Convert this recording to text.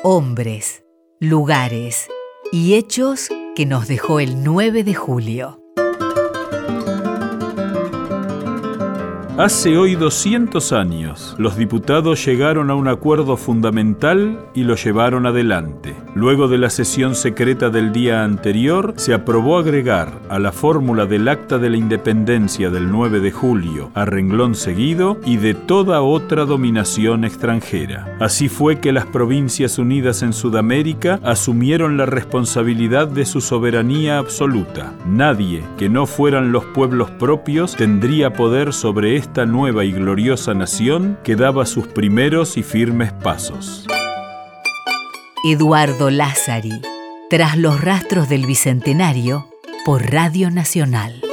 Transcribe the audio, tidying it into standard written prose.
hombres, lugares y hechos que nos dejó el 9 de julio. Hace hoy 200 años, los diputados llegaron a un acuerdo fundamental y lo llevaron adelante. Luego de la sesión secreta del día anterior, se aprobó agregar a la fórmula del Acta de la Independencia del 9 de julio, a renglón seguido, y de toda otra dominación extranjera. Así fue que las Provincias Unidas en Sudamérica asumieron la responsabilidad de su soberanía absoluta. Nadie que no fueran los pueblos propios tendría poder sobre esta nueva y gloriosa nación que daba sus primeros y firmes pasos. Eduardo Lázari, Tras los rastros del Bicentenario, por Radio Nacional.